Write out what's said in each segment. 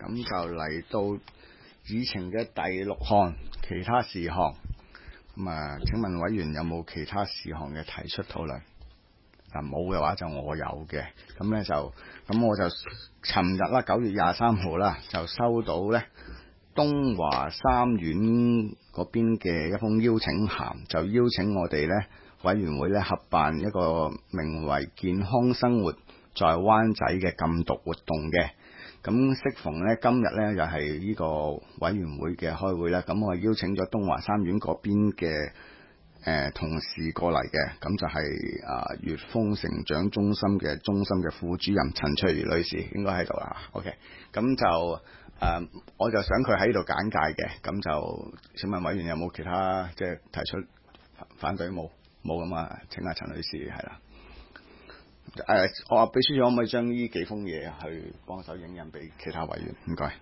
咁就嚟到議程嘅第6項其他事項。咁啊，請問委員有冇其他事項嘅提出討論？冇嘅話就我有嘅。咁咧咁我就尋日啦9月23號啦，就收到咧東華三院嗰邊嘅一封邀請函，就邀請我哋咧委員會咧合辦一個名為健康生活在灣仔嘅禁毒活動嘅。咁適逢咧今日咧又係呢個委員會嘅開會啦，咁我邀請咗東華三院嗰邊嘅同事過嚟嘅，咁就係粵豐成長中心嘅副主任陳翠如女士應該喺度啦。OK， 咁就我就想佢喺度簡介嘅，咁就請問委員有冇其他即係提出反對？冇咁啊？請阿陳女士係啦。我秘書長可唔可以將呢幾封嘢去幫手影印俾其他委員？唔該。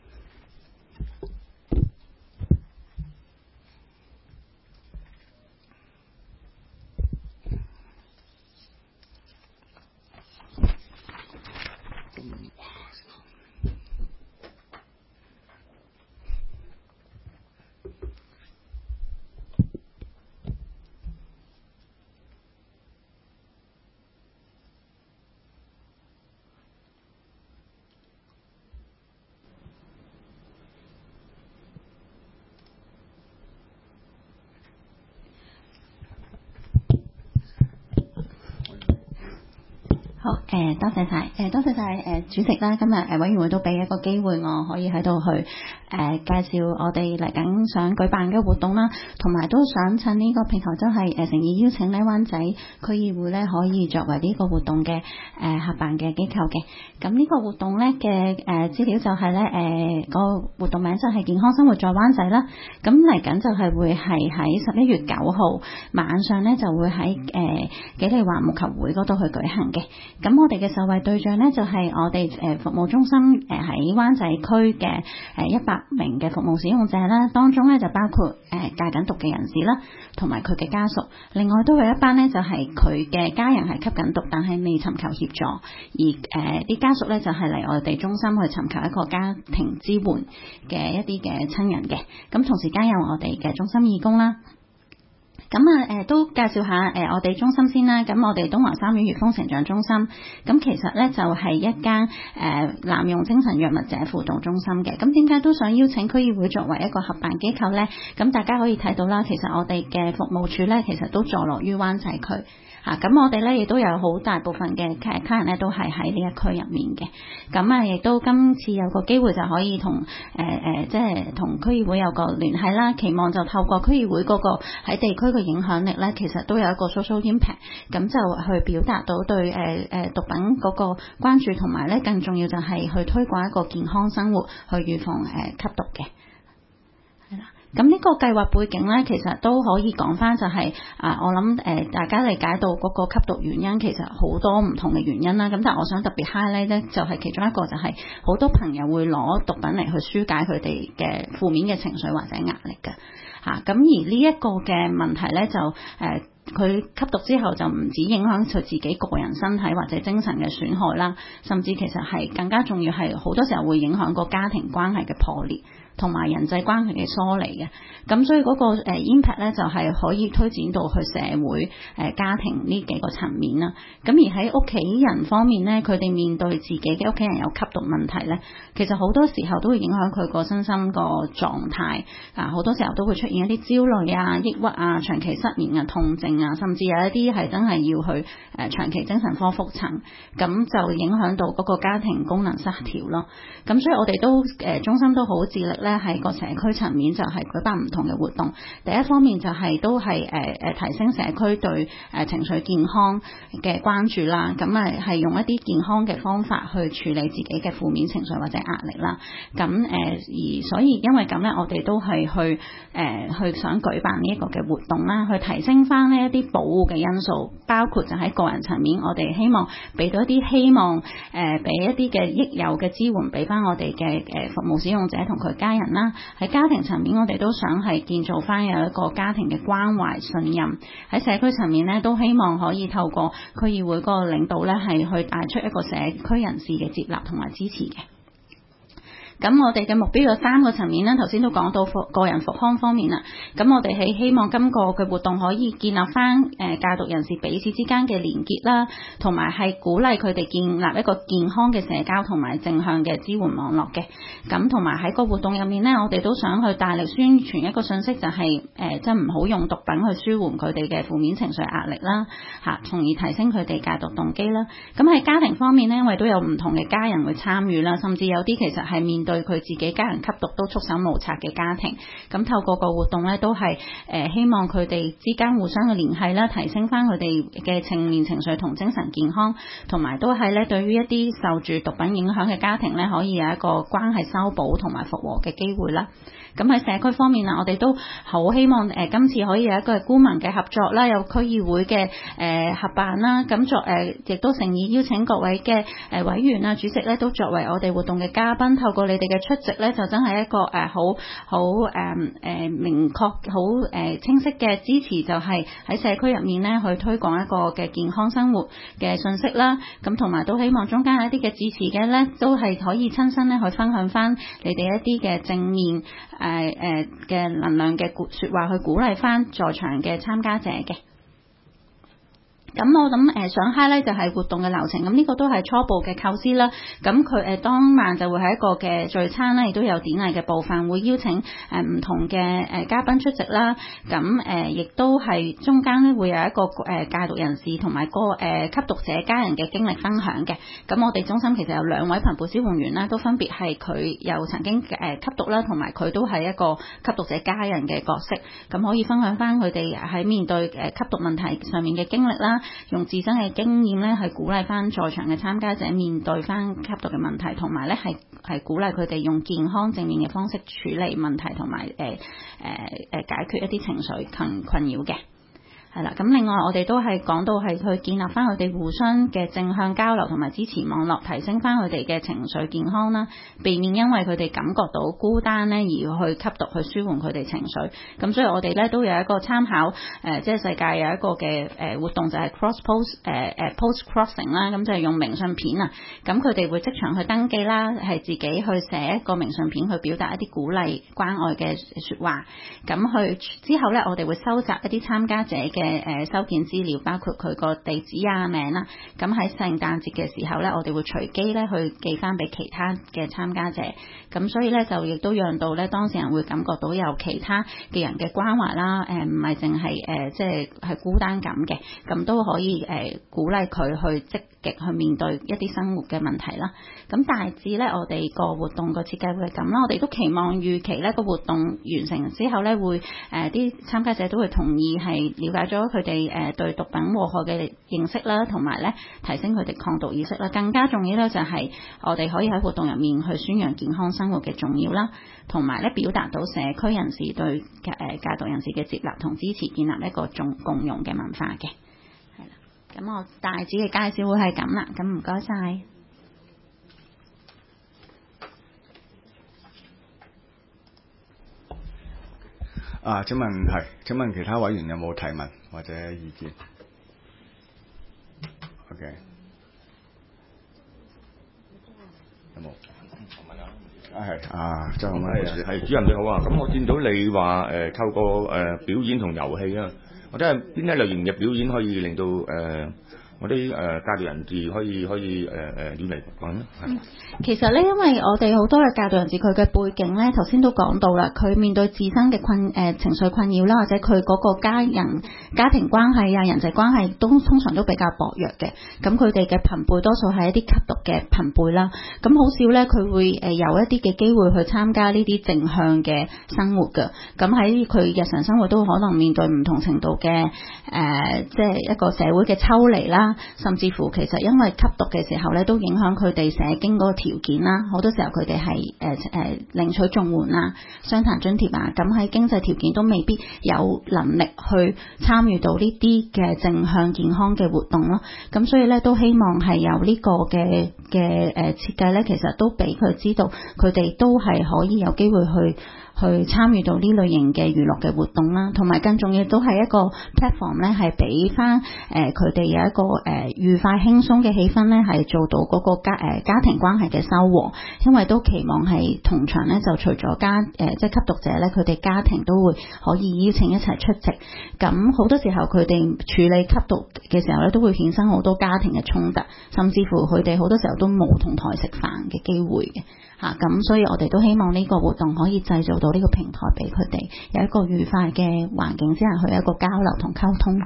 好，多謝晒主席啦。今日委員會都俾一個機會我可以喺度去介紹我哋嚟緊想舉辦嘅活動啦，同埋都想趁呢個平台真係誠意邀請呢灣仔區議會咧可以作為呢個活動嘅合辦嘅機構嘅。咁呢個活動咧嘅資料就係咧個活動名就係健康生活在灣仔啦。咁嚟緊就係會係喺11月9號晚上咧就會喺紀利華木球會嗰度去舉行嘅。咁我哋嘅受惠對象呢，就係我哋服務中心喺灣仔區嘅100名嘅服務使用者啦，當中呢，就包括戒緊毒嘅人士啦，同埋佢嘅家屬。另外都有一班呢，就係佢嘅家人係吸緊毒，但係未尋求協助，而啲家屬呢，就係嚟我哋中心去尋求一個家庭支援嘅一啲嘅親人嘅。咁同時間有我哋嘅中心義工啦。咁都介紹下我哋中心先啦。咁我哋東華三院粵豐成長中心，咁其實咧就係一間濫用精神藥物者輔導中心嘅。咁點解都想邀請區議會作為一個合辦機構咧？咁大家可以睇到啦，其實我哋嘅服務處咧，其實都坐落於灣仔區。咁我哋咧亦都有好大部分嘅客人咧都係喺呢一區入面嘅。咁亦都今次有個機會就可以同即係同區議會有個聯繫啦，期望就透過區議會嗰個喺地區嘅影響力咧，其實都有一個 social impact， 咁就去表達到對毒品嗰個關注，同埋咧更重要就係去推廣一個健康生活，去預防吸毒嘅。咁呢個計劃背景咧，其實都可以講翻就係我諗大家理解到嗰個吸毒原因其實好多唔同嘅原因啦。咁但係我想特別 highlight 咧，就係其中一個就係好多朋友會攞毒品嚟去紓解佢哋嘅負面嘅情緒或者壓力嘅。咁而呢一個嘅問題咧，就佢吸毒之後就唔止影響佢自己個人身體或者精神嘅損害啦，甚至其實係更加重要係好多時候會影響個家庭關係嘅破裂，同埋人際關係嘅疏離嘅。咁所以嗰個impact 咧就係可以推展到去社會家庭呢幾個層面啦。咁而喺屋企人方面咧，佢哋面對自己嘅屋企人有吸毒問題咧，其實好多時候都會影響佢個身心個狀態。好多時候都會出現一啲焦慮啊、抑鬱啊、長期失眠啊、痛症啊，甚至有一啲係真係要去長期精神科覆診，咁就影響到嗰個家庭功能失調咯。咁所以我哋都中心都好致力咧喺個社區層面就係舉辦唔同嘅活動。第一方面就係都係提升社區對情緒健康嘅關注啦。咁係用一啲健康嘅方法去處理自己嘅負面情緒或者壓力啦。咁而所以因為咁咧，我哋都係去想舉辦呢一個嘅活動啦，去提升翻呢一啲保護嘅因素，包括就喺個人層面，我哋希望俾到一啲希望，俾一啲嘅益友嘅支援俾翻我哋嘅服務使用者同佢家人啦。喺家庭層面，我哋都想係建造翻有一個家庭嘅關懷信任。喺社區層面咧，都希望可以透過區議會嗰個領導咧，係去帶出一個社區人士嘅接納同埋支持嘅。 咁我哋嘅目標有3個層面啦，頭先都講到個人復康方面啦。咁我哋係希望今個嘅活動可以建立翻戒毒人士彼此之間嘅連結啦，同埋係鼓勵佢哋建立一個健康嘅社交同埋正向嘅支援網絡嘅。咁同埋喺個活動入面呢，我哋都想去大力宣傳一個信息，就係即係唔好用毒品去舒緩佢哋嘅負面情緒壓力啦，從而提升佢哋戒毒動機啦。咁喺家庭方面呢，因為都有唔同嘅家人會參與啦，甚至有啲其實係面對佢自己家人吸毒都束手無策嘅家庭。咁透過個活動呢，都係希望佢哋之間互相嘅聯繫啦，提升翻佢哋嘅正面情緒同精神健康，同埋都係咧對於一啲受住毒品影響嘅家庭咧，可以有一個關係修補同埋復和嘅機會啦。咁喺社區方面啊，我哋都好希望今次可以有一個官民嘅合作啦，有區議會嘅合辦啦，咁亦都誠意邀請各位嘅委員啊、主席咧，都作為我哋活動嘅嘉賓，透過你哋嘅出席咧，就真係一個好明確、好清晰嘅支持，就係喺社區入面咧去推廣一個嘅健康生活嘅信息啦。咁同埋都希望中間有一啲嘅支持嘅咧，都係可以親身咧去分享翻你哋一啲嘅正面嘅能量嘅說話，去鼓勵翻在場嘅參加者嘅。咁我諗想 highlight 就係活動嘅流程，咁呢個都係初步嘅構思啦。咁佢當晚就會係一個嘅聚餐啦，亦都有典禮嘅部分，會邀請唔同嘅嘉賓出席啦。咁亦都係中間咧會有一個戒毒人士同埋個吸毒者家人嘅經歷分享嘅。咁我哋中心其實有2位貧苦支援員啦，都分別係佢又曾經吸毒啦，同埋佢都係一個吸毒者家人嘅角色。咁可以分享翻佢哋喺面對吸毒問題上面嘅經歷啦。用自身嘅經驗咧，去鼓勵翻在場嘅參加者面對翻吸毒嘅問題，同埋咧係鼓勵佢哋用健康正面嘅方式處理問題，同埋解決一啲情緒困擾嘅。係啦，咁另外我哋都係講到係去建立翻佢哋互相嘅正向交流同埋支持網絡，提升翻佢哋嘅情緒健康啦，避免因為佢哋感覺到孤單咧而去吸毒去舒緩佢哋情緒。咁所以我哋咧都有一個參考即係世界有一個嘅活動就係 post crossing 啦，咁就係用明信片啊，咁佢哋會即場去登記啦，係自己去寫一個明信片去表達一啲鼓勵關愛嘅說話。咁去之後咧，我哋會收集一啲參加者嘅收件資料，包括佢個地址啊、名啦。咁喺聖誕節嘅時候咧，我哋會隨機咧去寄翻俾其他嘅參加者。咁所以咧就亦都讓到咧當事人會感覺到有其他嘅人嘅關懷啦。唔係淨係即係孤單感嘅，咁都可以鼓勵佢去積極去面對一啲生活嘅問題啦。咁大致咧，我哋個活動個設計會係咁啦。我哋都期望預期咧個活動完成之後咧，會啲參加者都會同意係了解咗佢哋對毒品禍害嘅認識啦，同埋咧提升佢哋抗毒意識啦。更加重要咧就係我哋可以喺活動入面去宣揚健康生活嘅重要啦，同埋咧表達到社區人士對戒毒人士嘅接納同支持，建立一個共融嘅文化嘅。係啦，咁我大致嘅介紹會係咁啦。咁唔該晒。 請問其他委員有冇提問或者意見 ？OK， 有冇？周浩文係主任你好啊！咁我見到你話透過表演同遊戲啊，或者係邊一類型嘅表演可以令到我啲戒毒人士可以遠離毒品咧？ 其實咧，因為我哋好多嘅戒毒人士佢嘅背景咧，頭先都講到啦，佢面對自身嘅情緒困擾啦，或者佢嗰個家庭關係啊、人際關係都通常都比較薄弱嘅。咁佢哋嘅朋輩多數係一啲吸毒嘅朋輩啦。咁好少咧，佢會有一啲嘅機會去參加呢啲正向嘅生活㗎。咁喺佢日常生活都可能面對唔同程度嘅即係一個社會嘅抽離啦。甚至乎其實因為吸毒嘅時候咧，都影響佢哋社經嗰個條件啦。好多時候佢哋係領取綜援啦、傷殘津貼啊，咁喺經濟條件都未必有能力去參與到呢啲嘅正向健康嘅活動咯。咁所以咧都希望係有呢個嘅設計咧，其實都俾佢知道佢哋都係可以有機會去參與到呢類型嘅娛樂嘅活動啦，同埋更重要都係一個 platform 咧，係俾翻佢哋有一個愉快輕鬆嘅氣氛咧，係做到嗰個家庭關係嘅修和，因為都期望係同場咧，就除咗即係吸毒者咧，佢哋家庭都會可以邀請一齊出席。咁好多時候佢哋處理吸毒嘅時候咧，都會衍生好多家庭嘅衝突，甚至乎佢哋好多時候都冇同台食飯嘅機會嘅嚇。咁所以我哋都希望呢個活動可以製造到呢個平台俾佢哋有一個愉快嘅環境之下去一個交流同溝通。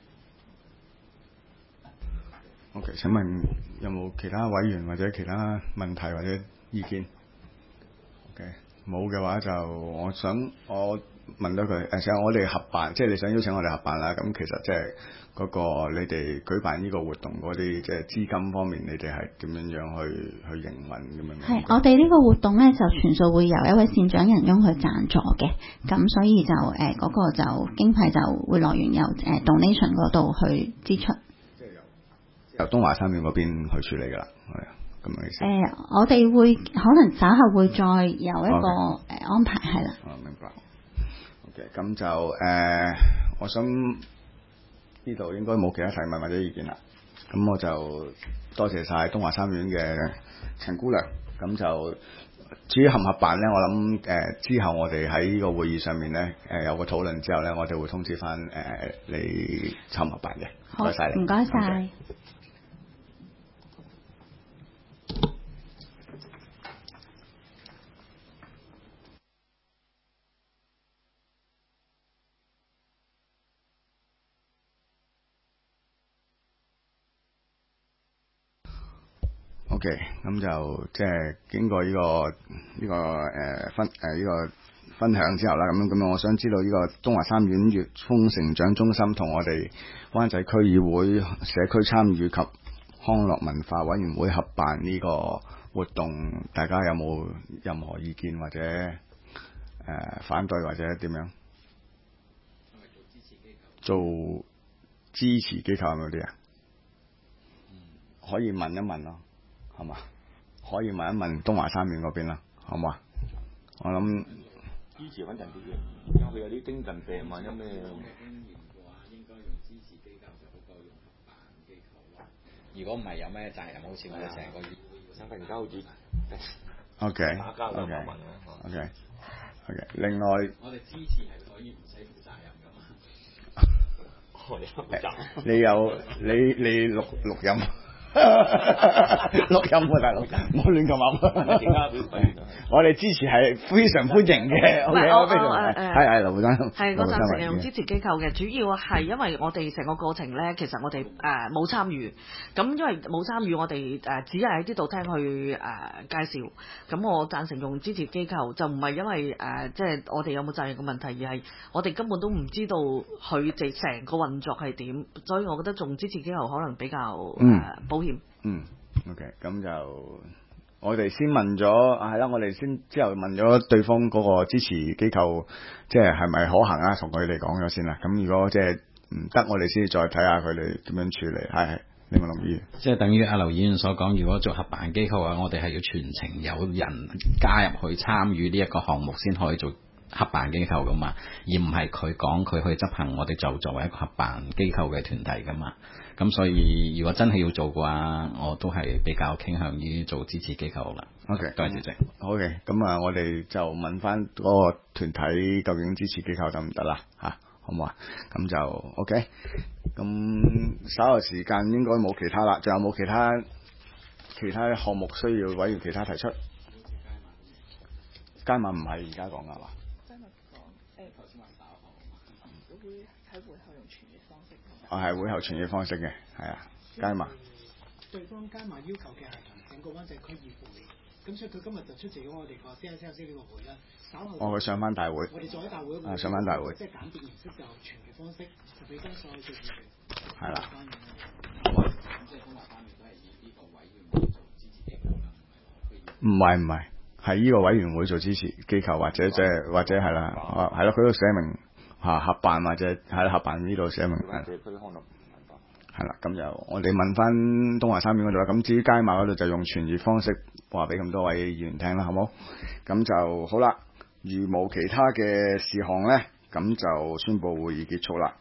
OK， 請問有冇其他委員或者其他問題或者意見 ？OK， 冇嘅話就我問多佢想我哋合辦，即係你想邀請我哋合辦啦。咁其實即係嗰個你哋舉辦呢個活動嗰啲即係資金方面，你哋係點樣去營運咁樣？ 係我哋呢個活動咧，就全數會由一位善長仁翁去贊助嘅，咁所以就嗰個就經費就會來源由donation 嗰度去支出。 即係由東華三院嗰邊去處理㗎啦，係啊，咁嘅意思。 我哋會可能稍後會再有一個安排，係啦。 明白。OK， 咁就我想呢度應該冇其他提問或者意見啦。咁我就多謝晒東華三院嘅陳姑娘。咁就至於合唔合辦咧，我諗之後我哋喺呢個會議上面咧有個討論之後咧，我哋會通知翻你合唔合辦嘅。 好， 唔該晒你。 唔該晒。 OK， 咁就即係經過呢個分享之後啦，咁我想知道呢個東華三院粵風成長中心同我哋灣仔區議會社區參與及康樂文化委員會合辦呢個活動，大家有冇任何意見或者反對或者點樣？做支持機構有冇啲啊？可以問一問咯。係嘛？可以問一問東華三院嗰邊啦，好唔好啊？我諗支持穩陣啲嘅，而家佢有啲精神病，萬一咩？經驗嘅話，應該用支持機構就好過用合辦機構咯。如果唔係有咩責任，好似我哋成個議會身份而家好似 OK， 打交咁問 OK， 另外我哋支持係可以唔使負責任㗎嘛。 你錄音。錄音喎，大佬，唔好亂咁噏。我哋支持係非常歡迎嘅。我非常係劉生。 係我贊成用支持機構嘅，主要係因為我哋成個過程咧，其實我哋冇參與。咁因為冇參與，我哋只係喺呢度聽去介紹。咁我贊成用支持機構，就唔係因為即係我哋有冇責任嘅問題，而係我哋根本都唔知道佢哋成個運作係點，所以我覺得用支持機構可能比較保險。 OK， 咁就我哋先問咗係啦，我哋先之後問咗對方嗰個支持機構，即係咪可行啊？同佢哋講咗先啦。咁如果即係唔得，我哋先再睇下佢哋點樣處理。係，你冇同意？ 即係等於阿劉議員所講，如果做合辦機構啊，我哋係要全程有人加入去參與呢一個項目先可以做合辦機構噶嘛，而唔係佢講佢去執行，我哋就作為一個合辦機構嘅團體噶嘛。咁所以如果真係要做嘅話，我都係比較傾向於做支持機構啦。 OK， 多謝主席。 好嘅，咁我哋就問翻嗰個團體究竟支持機構得唔得啦？嚇，好唔好啊？咁就 OK。咁稍後時間應該冇其他啦，仲有冇其他項目需要委員其他提出？街馬唔係而家講㗎嘛？ 頭先話稍後，會喺會後用傳譯方式。 係會後傳譯方式嘅，係啊，街馬。 對方街馬要求嘅係同整個灣仔區議會，咁所以佢今日就出席咗我哋個 CSC 呢個會啦。稍後佢上翻大會。 我哋再喺大會嗰度。 上翻大會。 即係簡潔形式就傳譯方式，就俾翻所有嘅議員。 係啦。 好啊。咁即係東華三院都係以呢個委員會做支持機構啦， 唔係，係呢個委員會做支持機構或者或者係啦，係咯，佢都寫明合辦或者係合辦呢度寫明。係啦，咁就我哋問翻東華三院嗰度啦。咁至於街馬嗰度就用傳譯方式話俾咁多位議員聽啦，好冇？咁就好啦。 如無其他嘅事項呢，咁就宣佈會議結束啦。